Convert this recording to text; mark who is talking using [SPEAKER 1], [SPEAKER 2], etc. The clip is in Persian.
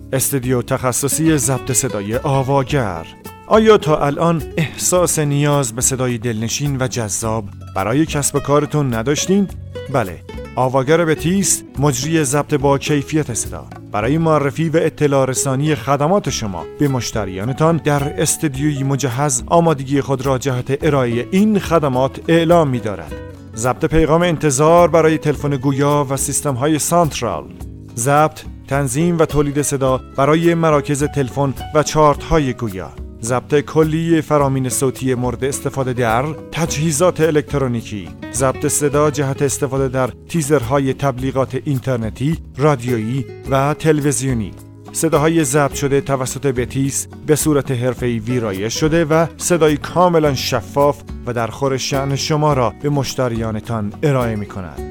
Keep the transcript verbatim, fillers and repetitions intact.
[SPEAKER 1] استودیو تخصصی ضبط صدای آواگر. آیا تا الان احساس نیاز به صدای دلنشین و جذاب برای کسب و کارتون نداشتین؟ بله، آواگر بتیس مجری ضبط با کیفیت صدا برای معرفی و اطلاع رسانی خدمات شما به مشتریانتان در استودیوی مجهز آمادگی خود را جهت ارائه این خدمات اعلام می دارد. ضبط پیغام انتظار برای تلفن گویا و سیستم های سانترال، ضبط، تنظیم و تولید صدا برای مراکز تلفن و چارت های گویا، ضبط کلی فرامین صوتی مورد استفاده در تجهیزات الکترونیکی، ضبط صدا جهت استفاده در تیزرهای تبلیغات اینترنتی، رادیویی و تلویزیونی. صداهای ضبط شده توسط بتیس به صورت حرفه‌ای ویرایش شده و صدای کاملا شفاف و در خور شأن شما را به مشتریانتان ارائه می‌کند.